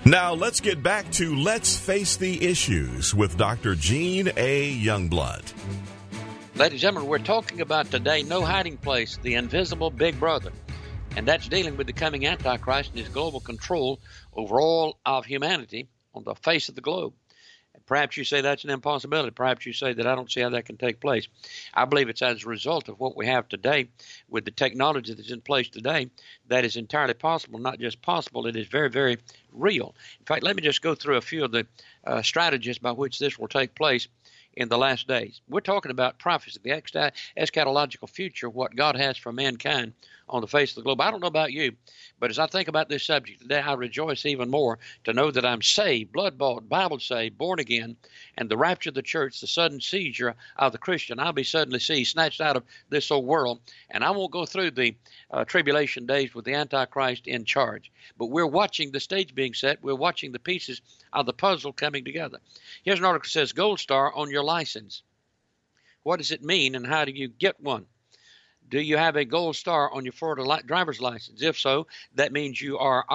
Now let's get back to Let's Face the Issues with Dr. Gene A. Youngblood. Ladies and gentlemen, we're talking about today No Hiding Place, the invisible big brother. And that's dealing with the coming Antichrist and his global control over all of humanity on the face of the globe. Perhaps you say that's an impossibility. Perhaps you say that I don't see how that can take place. I believe it's as a result of what we have today with the technology that's in place today that is entirely possible. Not just possible, it is very, very real. In fact, let me just go through a few of the strategies by which this will take place in the last days. We're talking about prophecy, the eschatological future, what God has for mankind on the face of the globe. I don't know about you, but as I think about this subject today, I rejoice even more to know that I'm saved, blood-bought, Bible-saved, born again, and the rapture of the church, the sudden seizure of the Christian. I'll be suddenly seized, snatched out of this old world, and I won't go through the tribulation days with the Antichrist in charge. But we're watching the stage being set. We're watching the pieces of the puzzle coming together. Here's an article that says, Gold Star on your license. What does it mean, and how do you get one? Do you have a gold star on your Florida driver's license? If so, that means you are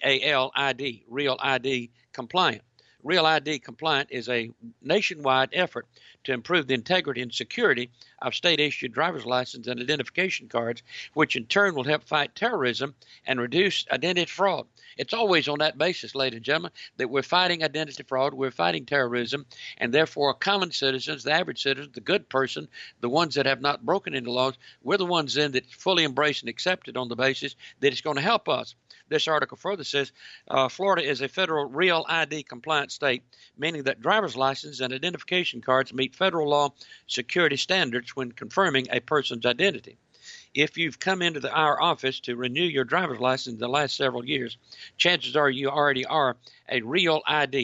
REAL-ID, Real ID compliant. Real ID compliant is a nationwide effort to improve the integrity and security of state-issued driver's license and identification cards, which in turn will help fight terrorism and reduce identity fraud. It's always on that basis, ladies and gentlemen, that we're fighting identity fraud, we're fighting terrorism, and therefore common citizens, the average citizen, the good person, the ones that have not broken into laws, we're the ones then that fully embrace and accept it on the basis that it's going to help us. This article further says Florida is a federal Real ID compliant state, meaning that driver's license and identification cards meet federal law security standards when confirming a person's identity. If you've come into our office to renew your driver's license in the last several years, chances are you already are a Real ID,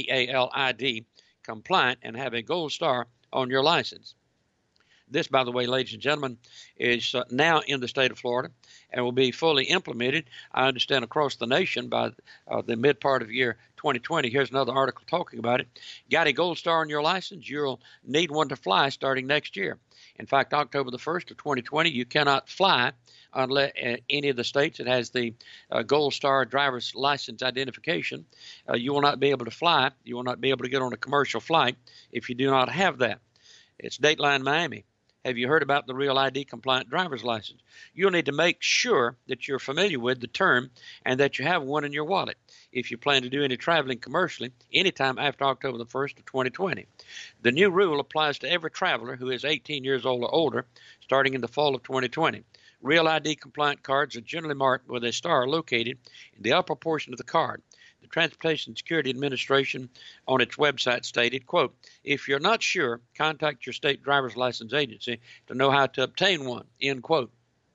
REAL-ID, compliant and have a gold star on your license. This, by the way, ladies and gentlemen, is now in the state of Florida and will be fully implemented, I understand, across the nation by the mid part of year 2020. Here's another article talking about it. Got a gold star on your license? You'll need one to fly starting next year. In fact, October the 1st of 2020, you cannot fly unless any of the states that has the gold star driver's license identification. You will not be able to fly. You will not be able to get on a commercial flight if you do not have that. It's Dateline Miami. Have you heard about the Real ID compliant driver's license? You'll need to make sure that you're familiar with the term and that you have one in your wallet if you plan to do any traveling commercially anytime after October the 1st of 2020. The new rule applies to every traveler who is 18 years old or older starting in the fall of 2020. Real ID compliant cards are generally marked with a star located in the upper portion of the card. The Transportation Security Administration on its website stated, quote, if you're not sure, contact your state driver's license agency to know how to obtain one, end quote.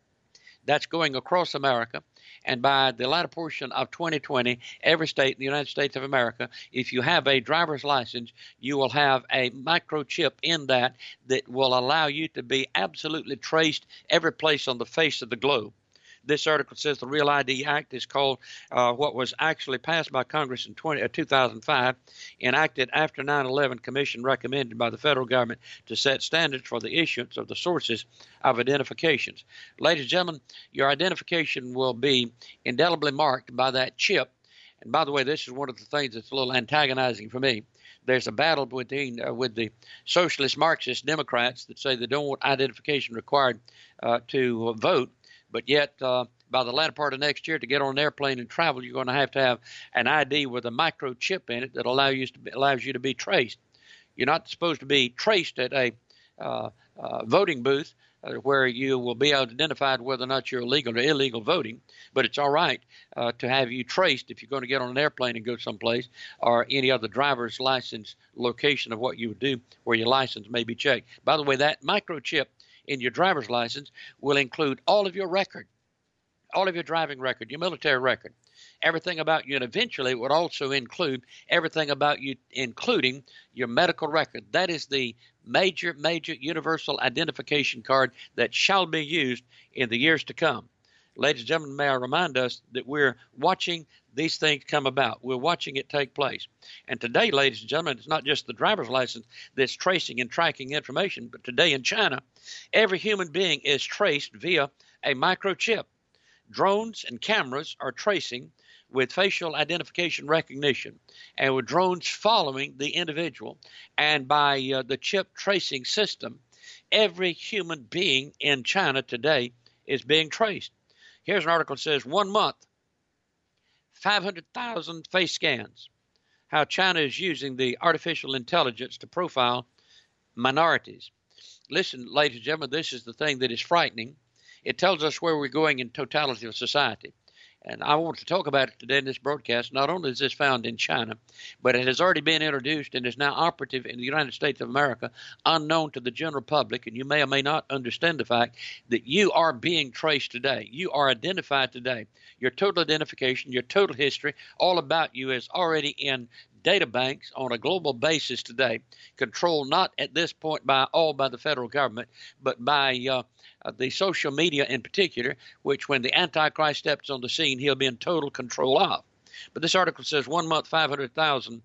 That's going across America. And by the latter portion of 2020, every state in the United States of America, if you have a driver's license, you will have a microchip in that will allow you to be absolutely traced every place on the face of the globe. This article says the Real ID Act is called what was actually passed by Congress in 2005, enacted after 9/11, commission recommended by the federal government to set standards for the issuance of the sources of identifications. Ladies and gentlemen, your identification will be indelibly marked by that chip. And by the way, this is one of the things that's a little antagonizing for me. There's a battle with the socialist Marxist Democrats that say they don't want identification required to vote. But yet, by the latter part of next year, to get on an airplane and travel, you're going to have an ID with a microchip in it that allows you to be traced. You're not supposed to be traced at a voting booth where you will be identified whether or not you're legal or illegal voting. But it's all right to have you traced if you're going to get on an airplane and go someplace or any other driver's license location of what you would do where your license may be checked. By the way, that microchip in your driver's license will include all of your record, all of your driving record, your military record, everything about you, and eventually it would also include everything about you, including your medical record. That is the major universal identification card that shall be used in the years to come. Ladies and gentlemen, may I remind us that we're watching these things come about. We're watching it take place. And today, ladies and gentlemen, it's not just the driver's license that's tracing and tracking information, but today in China, every human being is traced via a microchip. Drones and cameras are tracing with facial identification recognition and with drones following the individual, and by the chip tracing system, every human being in China today is being traced. Here's an article that says 1 month, 500,000 face scans, how China is using the artificial intelligence to profile minorities. Listen, ladies and gentlemen, this is the thing that is frightening. It tells us where we're going in totality of society. And I want to talk about it today in this broadcast. Not only is this found in China, but it has already been introduced and is now operative in the United States of America, unknown to the general public. And you may or may not understand the fact that you are being traced today. You are identified today. Your total identification, your total history, all about you is already in data banks on a global basis today, controlled not at this point by the federal government, but by the social media in particular, which when the Antichrist steps on the scene, he'll be in total control of. But this article says 1 month, 500,000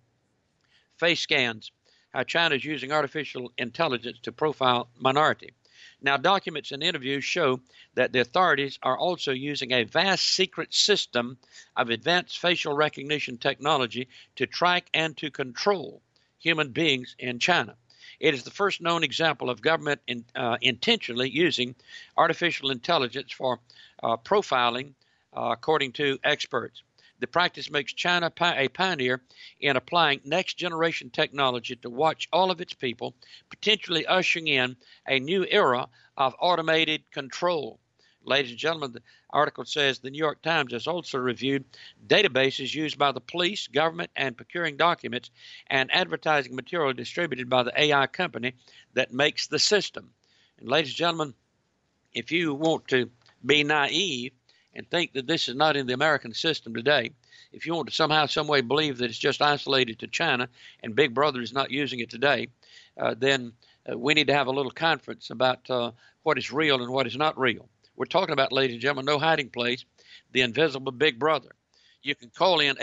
face scans, how China is using artificial intelligence to profile minority. Now, documents and interviews show that the authorities are also using a vast secret system of advanced facial recognition technology to track and to control human beings in China. It is the first known example of government intentionally using artificial intelligence for profiling, according to experts. The practice makes China a pioneer in applying next-generation technology to watch all of its people, potentially ushering in a new era of automated control. Ladies and gentlemen, the article says the New York Times has also reviewed databases used by the police, government, and procuring documents and advertising material distributed by the AI company that makes the system. And ladies and gentlemen, if you want to be naive and think that this is not in the American system today, if you want to somehow, some way believe that it's just isolated to China and Big Brother is not using it today, then we need to have a little conference about what is real and what is not real. We're talking about, ladies and gentlemen, no hiding place, the invisible Big Brother. You can call in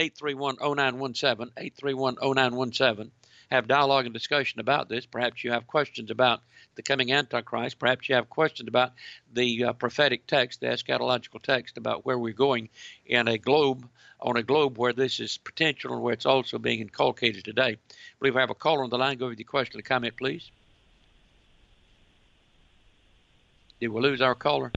831-0917, 831-0917, have dialogue and discussion about this. Perhaps you have questions about the coming Antichrist. Perhaps you have questions about the prophetic text, the eschatological text, about where we're going in a globe, on a globe where this is potential and where it's also being inculcated today. I believe I have a caller on the line. Go with your question or comment, please. Did we lose our caller?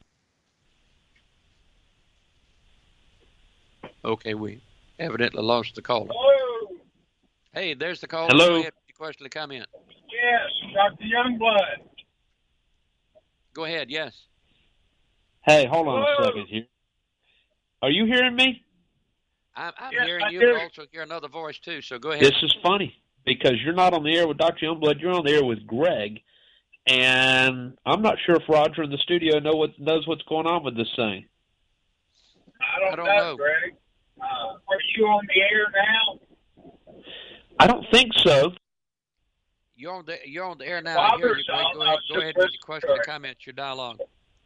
Okay, we evidently lost the caller. Hello. Hey, there's the caller. Hello. Go ahead with your question or comment. Yes, Dr. Youngblood. Go ahead, yes. Hey, hold on Hello. a second here. Are you hearing me? I'm Yes, hearing I you, do. but also hear another voice too, so go ahead. This is funny because you're not on the air with Dr. Youngblood. You're on the air with Greg, and I'm not sure if Roger in the studio knows what's going on with this thing. I don't know, Greg. Are you on the air now? I don't think so. You're on the air now. I hear you, Greg. Go ahead with your question or comment, your dialogue.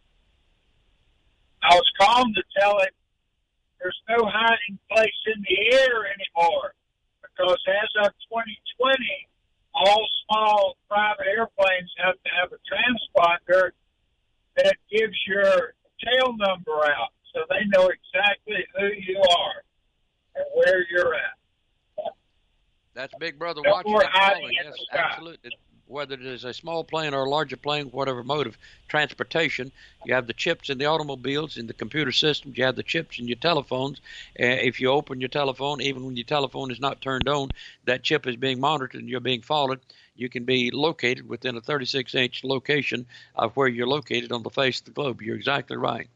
I was calling to tell him there's no hiding place in the air anymore because as of 2020, all small private airplanes have to have a transponder that gives your tail number out so they know exactly who you are and where you're at. That's Big Brother No watching more that hiding calling. in Yes, the sky. absolutely. Whether it is a small plane or a larger plane, whatever mode of transportation, you have the chips in the automobiles, in the computer systems, you have the chips in your telephones. If you open your telephone, even when your telephone is not turned on, that chip is being monitored and you're being followed. You can be located within a 36-inch location of where you're located on the face of the globe. You're exactly right.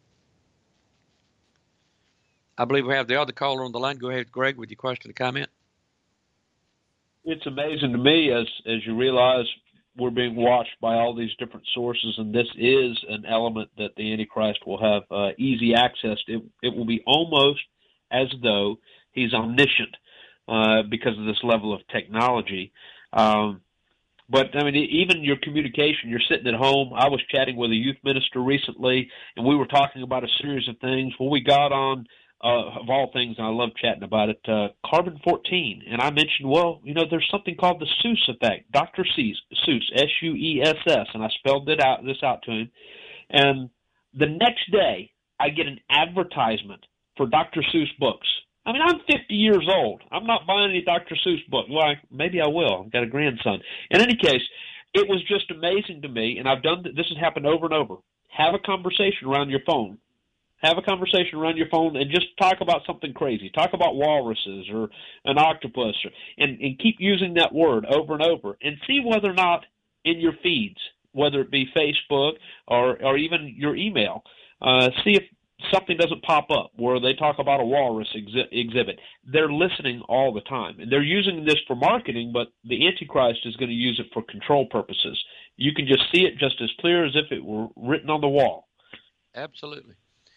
I believe we have the other caller on the line. Go ahead, Greg, with your question or comment. It's amazing to me as you realize we're being watched by all these different sources, and this is an element that the Antichrist will have easy access to. It will be almost as though he's omniscient because of this level of technology. But, I mean, even your communication, you're sitting at home. I was chatting with a youth minister recently, and we were talking about a series of things. Well, we got on, of all things, and I love chatting about it, carbon-14. And I mentioned, well, you know, there's something called the Seuss effect, Dr. Seuss, S-U-E-S-S, and I spelled this out to him. And the next day, I get an advertisement for Dr. Seuss books. I mean, I'm 50 years old. I'm not buying any Dr. Seuss book. Well, maybe I will. I've got a grandson. In any case, it was just amazing to me, and this has happened over and over. Have a conversation around your phone. Have a conversation around your phone and just talk about something crazy. Talk about walruses or an octopus, and keep using that word over and over, and see whether or not in your feeds, whether it be Facebook or even your email, see if something doesn't pop up where they talk about a walrus exhibit. They're listening all the time, and they're using this for marketing, but the Antichrist is going to use it for control purposes. You can just see it just as clear as if it were written on the wall. Absolutely.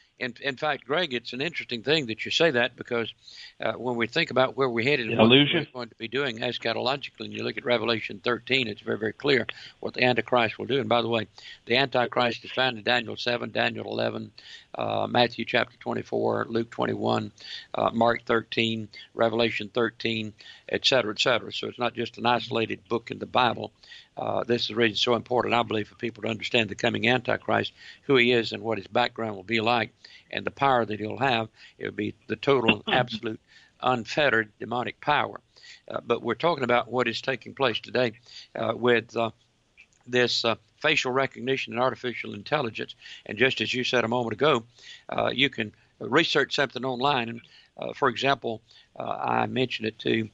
In fact, Greg, it's an interesting thing that you say that, because when we think about where we're headed and what we're going to be doing eschatologically, and you look at Revelation 13, it's very, very clear what the Antichrist will do. And by the way, the Antichrist is found in Daniel 7, Daniel 11, Matthew chapter 24, Luke 21, Mark 13, Revelation 13, et cetera, et cetera. So it's not just an isolated book in the Bible. This is the reason it's so important, I believe, for people to understand the coming Antichrist, who he is and what his background will be like, and the power that he'll have. It will be the total, absolute, unfettered demonic power. But we're talking about what is taking place today with this facial recognition and artificial intelligence. And just as you said a moment ago, you can research something online. And for example, I mentioned it to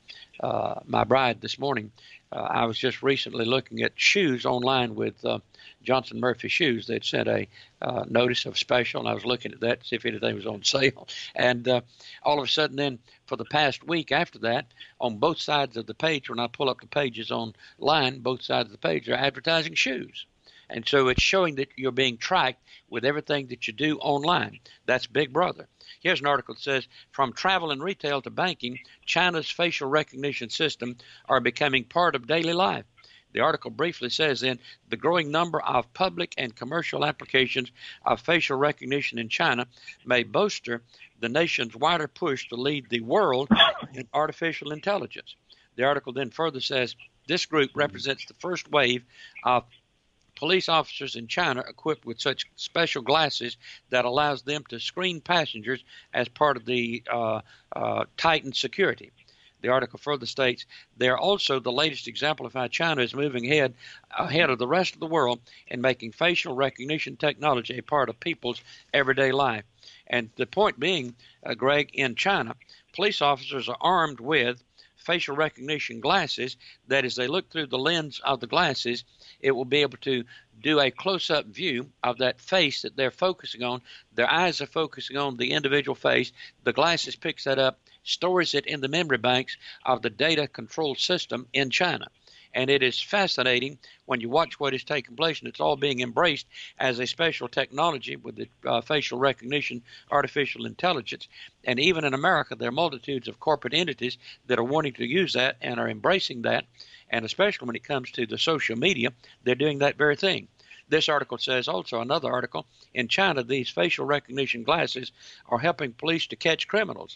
my bride this morning. I was just recently looking at shoes online with Johnson Murphy Shoes. They'd sent a notice of special, and I was looking at that to see if anything was on sale. And all of a sudden then, for the past week after that, on both sides of the page, when I pull up the pages online, both sides of the page are advertising shoes. And so it's showing that you're being tracked with everything that you do online. That's Big Brother. Here's an article that says, from travel and retail to banking, China's facial recognition system are becoming part of daily life. The article briefly says then, the growing number of public and commercial applications of facial recognition in China may bolster the nation's wider push to lead the world in artificial intelligence. The article then further says, this group represents the first wave of police officers in China equipped with such special glasses that allows them to screen passengers as part of the tightened security. The article further states, they are also the latest example of how China is moving ahead of the rest of the world in making facial recognition technology a part of people's everyday life. And the point being, Greg, in China, police officers are armed with facial recognition glasses that as they look through the lens of the glasses, it will be able to do a close-up view of that face that they're focusing on. Their eyes are focusing on the individual face. The glasses picks that up, stores it in the memory banks of the data control system in China. And it is fascinating when you watch what is taking place, and it's all being embraced as a special technology with the facial recognition, artificial intelligence. And even in America, there are multitudes of corporate entities that are wanting to use that and are embracing that. And especially when it comes to the social media, they're doing that very thing. This article says also, another article, in China, these facial recognition glasses are helping police to catch criminals.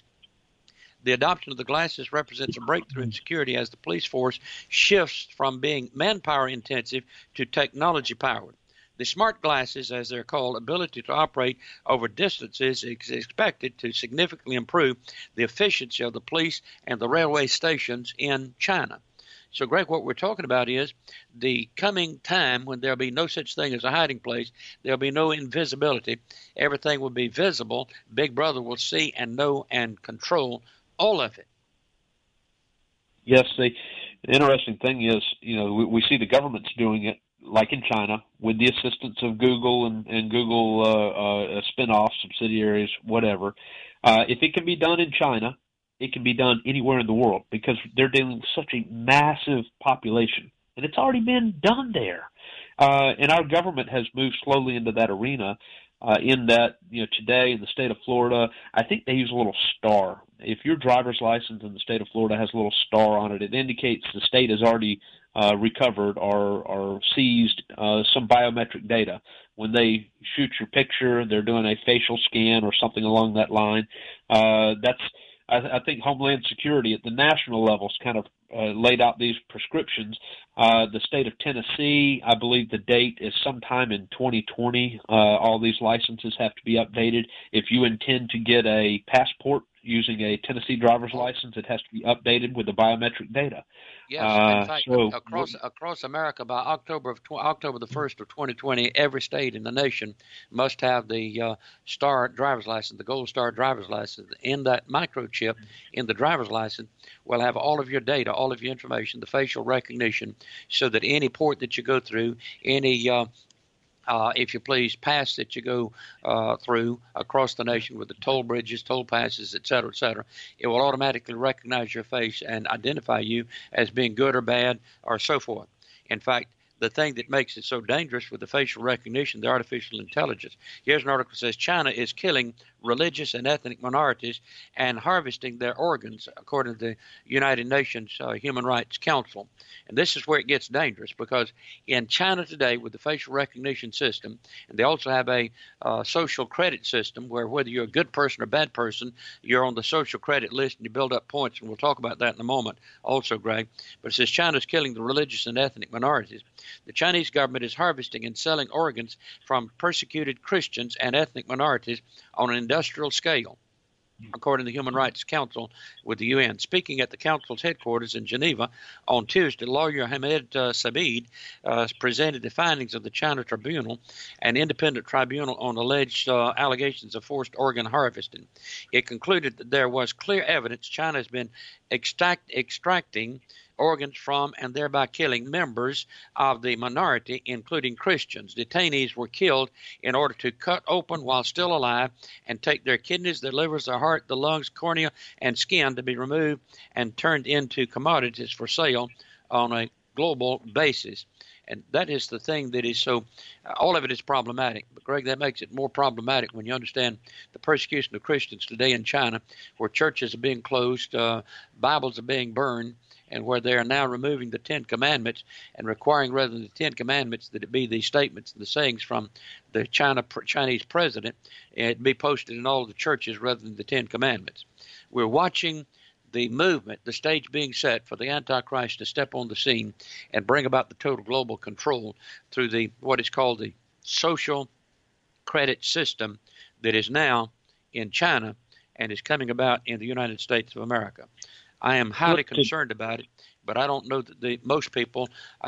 The adoption of the glasses represents a breakthrough in security as the police force shifts from being manpower intensive to technology powered. The smart glasses, as they're called, ability to operate over distances is expected to significantly improve the efficiency of the police and the railway stations in China. So, Greg, what we're talking about is the coming time when there'll be no such thing as a hiding place. There'll be no invisibility. Everything will be visible. Big Brother will see and know and control all of it. Yes, the interesting thing is, we see the government's doing it, like in China, with the assistance of Google and Google spin-off subsidiaries, whatever. If it can be done in China, it can be done anywhere in the world because they're dealing with such a massive population, and it's already been done there. And our government has moved slowly into that arena. In that, today in the state of Florida, I think they use a little star. If your driver's license in the state of Florida has a little star on it, it indicates the state has already recovered or seized some biometric data. When they shoot your picture, they're doing a facial scan or something along that line. I think Homeland Security at the national level has kind of laid out these prescriptions. The state of Tennessee, I believe the date is sometime in 2020. All these licenses have to be updated. If you intend to get a passport using a Tennessee driver's license, it has to be updated with the biometric data. Yes, in fact, across America by October the 1st of 2020, every state in the nation must have the Star driver's license, the Gold Star driver's license. In that microchip in the driver's license will have all of your data, all of your information, the facial recognition, so that any port that you go through, any if you please, pass that you go through across the nation with the toll bridges, toll passes, et cetera, it will automatically recognize your face and identify you as being good or bad or so forth. In fact, the thing that makes it so dangerous with the facial recognition, the artificial intelligence. Here's an article that says China is killing religious and ethnic minorities and harvesting their organs, according to the United Nations Human Rights Council. And this is where it gets dangerous, because in China today, with the facial recognition system, and they also have a social credit system where whether you're a good person or bad person, you're on the social credit list and you build up points, and we'll talk about that in a moment also, Greg. But it says China's killing the religious and ethnic minorities. The Chinese government is harvesting and selling organs from persecuted Christians and ethnic minorities on an industrial scale, according to the Human Rights Council with the UN. Speaking at the Council's headquarters in Geneva on Tuesday, lawyer Hamed Sabid presented the findings of the China Tribunal, an independent tribunal on alleged allegations of forced organ harvesting. It concluded that there was clear evidence China has been extracting organs from and thereby killing members of the minority, including Christians. Detainees were killed in order to cut open while still alive and take their kidneys, their livers, their heart, the lungs, cornea, and skin to be removed and turned into commodities for sale on a global basis. And that is the thing that is so, all of it is problematic. But, Greg, that makes it more problematic when you understand the persecution of Christians today in China, where churches are being closed, Bibles are being burned, and where they are now removing the Ten Commandments and requiring, rather than the Ten Commandments, that it be the statements and the sayings from the Chinese president, it be posted in all the churches rather than the Ten Commandments. We're watching the movement, the stage being set for the Antichrist to step on the scene and bring about the total global control through the what is called the social credit system that is now in China and is coming about in the United States of America. I am highly concerned about it, but I don't know that most people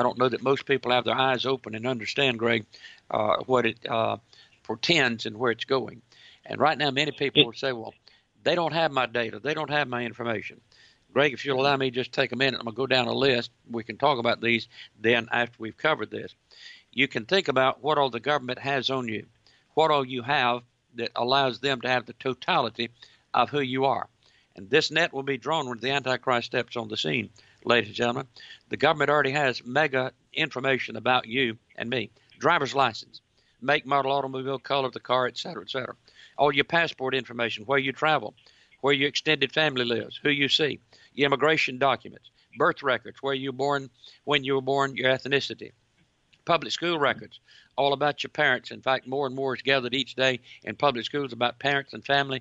have their eyes open and understand, Greg, what it portends and where it's going. And right now, many people will say, well, they don't have my data. They don't have my information. Greg, if you'll allow me just take a minute, I'm going to go down a list. We can talk about these then after we've covered this. You can think about what all the government has on you, what all you have that allows them to have the totality of who you are. And this net will be drawn when the Antichrist steps on the scene, ladies and gentlemen. The government already has mega information about you and me. Driver's license, make, model, automobile, color of the car, et cetera, et cetera. All your passport information, where you travel, where your extended family lives, who you see, your immigration documents, birth records, where you were born, when you were born, your ethnicity, public school records, all about your parents. In fact, more and more is gathered each day in public schools about parents and family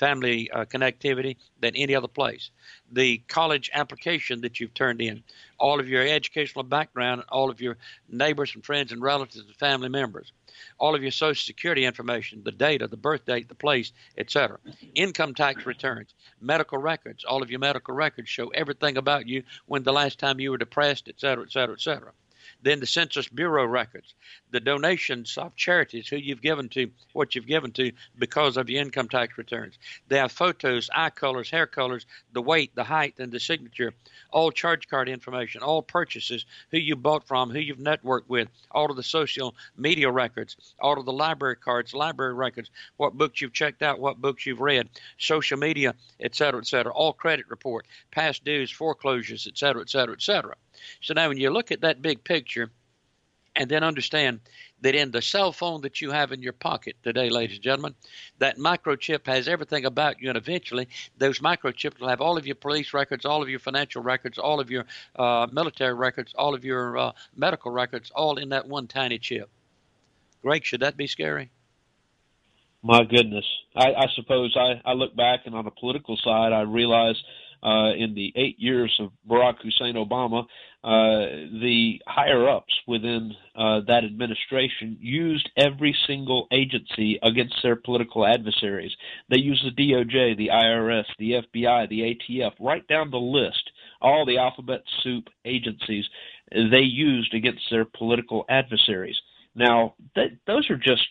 connectivity than any other place. The college application that you've turned in, all of your educational background, all of your neighbors and friends and relatives and family members, all of your Social Security information, the data, the birth date, the place, etc. Income tax returns, medical records, all of your medical records show everything about you, when the last time you were depressed, etc., etc., etc. Then the Census Bureau records, the donations of charities, who you've given to, what you've given to because of your income tax returns. They have photos, eye colors, hair colors, the weight, the height, and the signature, all charge card information, all purchases, who you bought from, who you've networked with, all of the social media records, all of the library cards, library records, what books you've checked out, what books you've read, social media, et cetera, all credit report, past dues, foreclosures, et cetera, et cetera, et cetera. So now when you look at that big picture and then understand that in the cell phone that you have in your pocket today, ladies and gentlemen, that microchip has everything about you, and eventually those microchips will have all of your police records, all of your financial records, all of your military records, all of your medical records, all in that one tiny chip. Greg, should that be scary? My goodness. I suppose I look back, and on the political side, I realize in the 8 years of Barack Hussein Obama, the higher-ups within that administration used every single agency against their political adversaries. They used the DOJ, the IRS, the FBI, the ATF, right down the list, all the alphabet soup agencies they used against their political adversaries. Now, those are just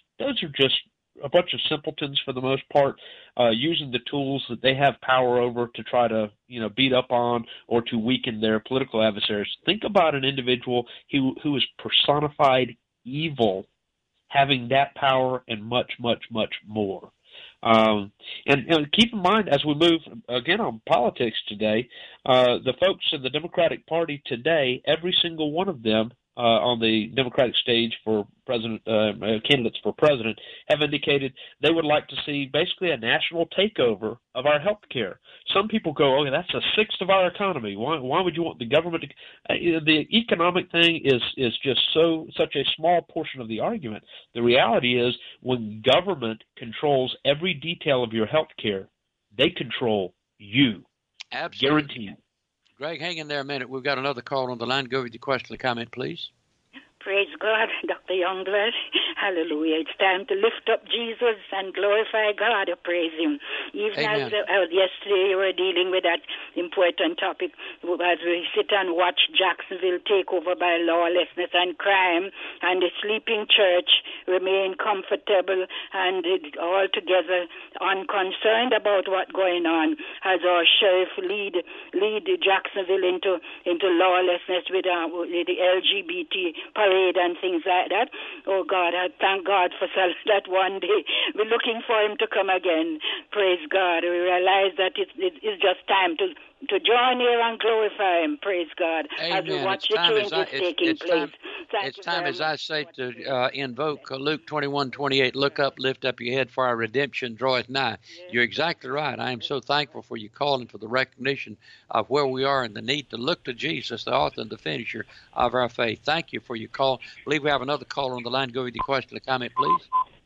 a bunch of simpletons for the most part, using the tools that they have power over to try to, beat up on or to weaken their political adversaries. Think about an individual who is personified evil having that power and much, much, much more. And keep in mind, as we move again on politics today, the folks in the Democratic Party today, every single one of them on the Democratic stage for president, candidates for president, have indicated they would like to see basically a national takeover of our health care. Some people go, okay, that's a sixth of our economy. Why would you want the government to? The economic thing is just such a small portion of the argument. The reality is, when government controls every detail of your health care, they control you. Absolutely. Guaranteed. Greg, hang in there a minute. We've got another call on the line. Go with your question or comment, please. Praise God, Dr. Youngblood. Hallelujah. It's time to lift up Jesus and glorify God or praise Him. Even Amen. as yesterday you were dealing with that important topic, as we sit and watch Jacksonville take over by lawlessness and crime, and the sleeping church remain comfortable and altogether unconcerned about what's going on, as our sheriff lead Jacksonville into lawlessness with the LGBT parade and things like that. Oh God, I thank God for that one day. We're looking for Him to come again. Praise God. We realize that it's just time to join here and glorify Him. Praise God. Amen. As we watch the changes taking place. It's time, as I say, to invoke Luke 21:28. Look up, lift up your head, for our redemption draweth nigh. Yes. You're exactly right. I am so thankful for you calling, for the recognition of where we are and the need to look to Jesus, the author and the finisher of our faith. Thank you for your call. I believe we have another caller on the line. Go with your question or comment, please.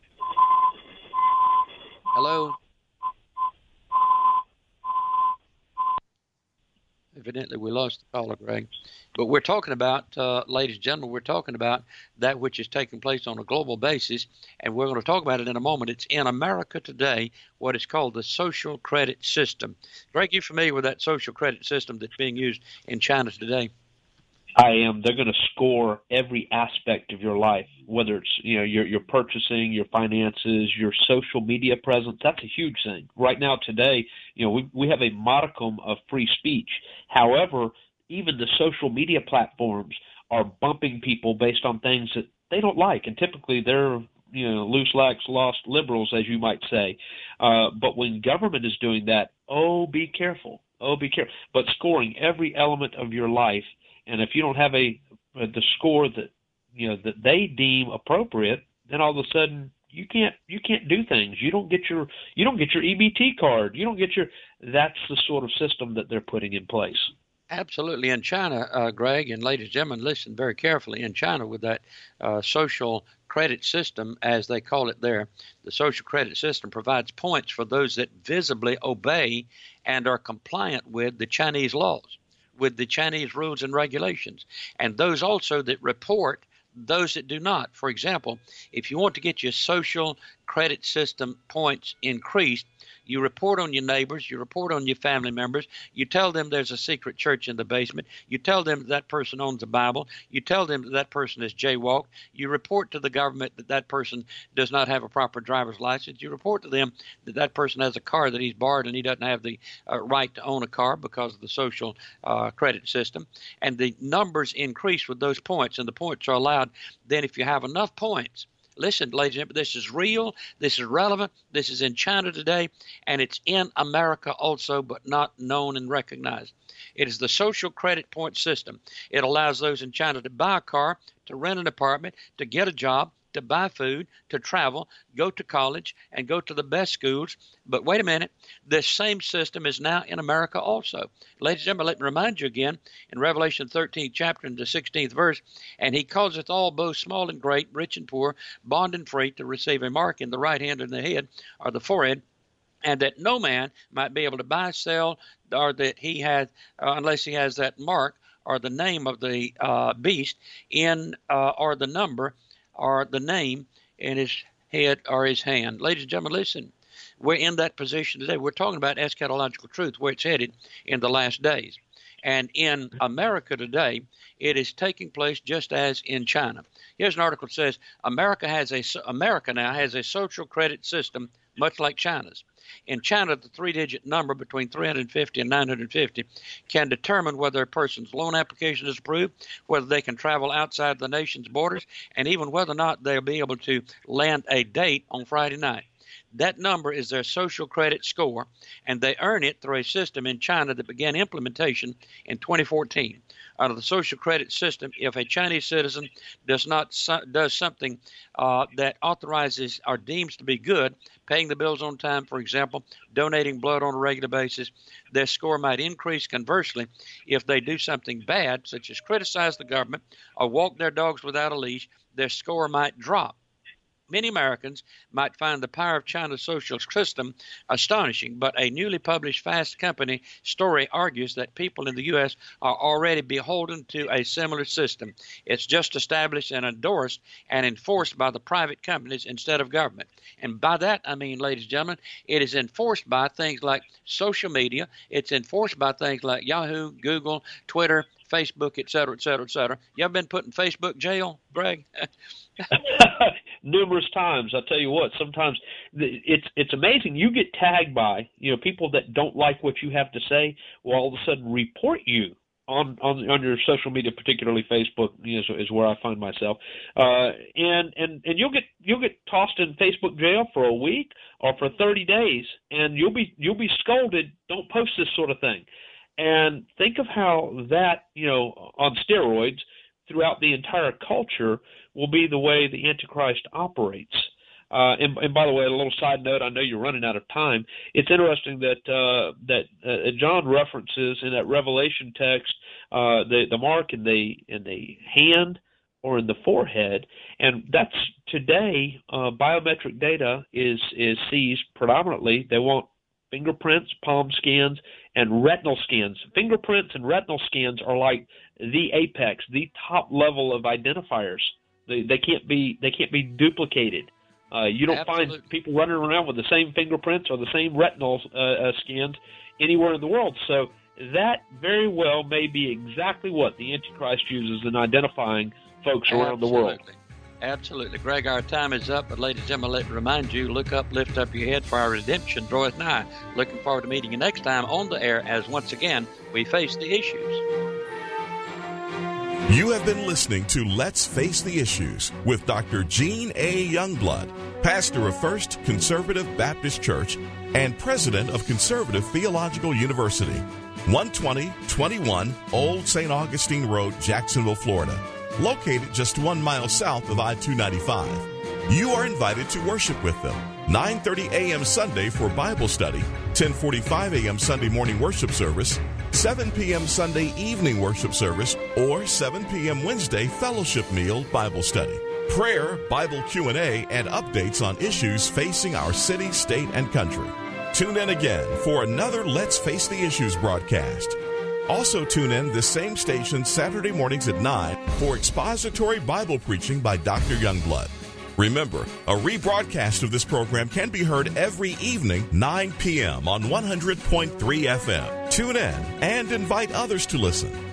Hello? Evidently, we lost the caller, Greg. But we're talking about, ladies and gentlemen, we're talking about that which is taking place on a global basis, and we're going to talk about it in a moment. It's in America today, what is called the social credit system. Greg, you familiar with that social credit system that's being used in China today? I am. They're going to score every aspect of your life, whether it's your purchasing, your finances, your social media presence. That's a huge thing. Right now, today, we have a modicum of free speech. However, even the social media platforms are bumping people based on things that they don't like, and typically they're loose, lax, lost liberals, as you might say. But when government is doing that, be careful. Be careful. But scoring every element of your life. And if you don't have the score that that they deem appropriate, then all of a sudden you can't do things. You don't get your EBT card. You don't get that's the sort of system that they're putting in place. Absolutely. In China, Greg, and ladies and gentlemen, listen very carefully. In China, with that social credit system, as they call it there, the social credit system provides points for those that visibly obey and are compliant with the Chinese laws, with the Chinese rules and regulations, and those also that report those that do not. For example, if you want to get your social credit system points increased, you report on your neighbors, you report on your family members, you tell them there's a secret church in the basement, you tell them that person owns a Bible, you tell them that person has jaywalked, you report to the government that person does not have a proper driver's license, you report to them that person has a car that he's borrowed and he doesn't have the right to own a car because of the social credit system, and the numbers increase with those points, and the points are allowed. Then if you have enough points, listen, ladies and gentlemen, this is real, this is relevant, this is in China today, and it's in America also, but not known and recognized. It is the social credit point system. It allows those in China to buy a car, to rent an apartment, to get a job, to buy food, to travel, go to college, and go to the best schools. But wait a minute, this same system is now in America also. Ladies and gentlemen, let me remind you again, in Revelation 13th chapter and the 16th verse, and he causeth all, both small and great, rich and poor, bond and free, to receive a mark in the right hand and the head, or the forehead, and that no man might be able to buy, sell, that he has, unless he has that mark or the name of the beast in, or the number or the name in his head or his hand. Ladies and gentlemen, listen. We're in that position today. We're talking about eschatological truth, where it's headed in the last days. And in America today, it is taking place just as in China. Here's an article that says America now has a social credit system much like China's. In China, the three-digit number between 350 and 950 can determine whether a person's loan application is approved, whether they can travel outside the nation's borders, and even whether or not they'll be able to land a date on Friday night. That number is their social credit score, and they earn it through a system in China that began implementation in 2014. Under the social credit system, if a Chinese citizen does something that authorizes or deems to be good, paying the bills on time, for example, donating blood on a regular basis, their score might increase. Conversely, if they do something bad, such as criticize the government or walk their dogs without a leash, their score might drop. Many Americans might find the power of China's social system astonishing, but a newly published Fast Company story argues that people in the U.S. are already beholden to a similar system. It's just established and endorsed and enforced by the private companies instead of government. And by that, I mean, ladies and gentlemen, it is enforced by things like social media. It's enforced by things like Yahoo, Google, Twitter, Facebook, et cetera, et cetera, et cetera. You ever been put in Facebook jail, Greg? Numerous times. I'll tell you what, sometimes it's amazing. You get tagged by, people that don't like what you have to say will all of a sudden report you on your social media, particularly Facebook is where I find myself. And you'll get tossed in Facebook jail for a week or for 30 days, and you'll be scolded. Don't post this sort of thing. And think of how that, on steroids throughout the entire culture will be the way the Antichrist operates. And by the way, a little side note, I know you're running out of time. It's interesting that John references in that Revelation text the mark in the hand or in the forehead, and that's today biometric data is seized predominantly. They want fingerprints, palm scans, and retinal scans. Fingerprints and retinal scans are like the apex, the top level of identifiers. They can't be duplicated. You don't Absolutely. find people running around with the same fingerprints or the same retinal scans anywhere in the world. So that very well may be exactly what the Antichrist uses in identifying folks around the world. Absolutely. Greg, our time is up, but ladies and gentlemen, let me remind you, look up, lift up your head, for our redemption draweth nigh. Looking forward to meeting you next time on the air as once again we face the issues. You have been listening to Let's Face the Issues with Dr. Gene A. Youngblood, pastor of First Conservative Baptist Church and president of Conservative Theological University, 12021 Old St. Augustine Road, Jacksonville, Florida. Located just 1 mile south of I-295. You are invited to worship with them. 9:30 a.m. Sunday for Bible study, 10:45 a.m. Sunday morning worship service, 7 p.m. Sunday evening worship service, or 7 p.m. Wednesday fellowship meal Bible study. Prayer, Bible Q&A, and updates on issues facing our city, state, and country. Tune in again for another Let's Face the Issues broadcast. Also tune in this same station Saturday mornings at 9 for expository Bible preaching by Dr. Youngblood. Remember, a rebroadcast of this program can be heard every evening, 9 p.m. on 100.3 FM. Tune in and invite others to listen.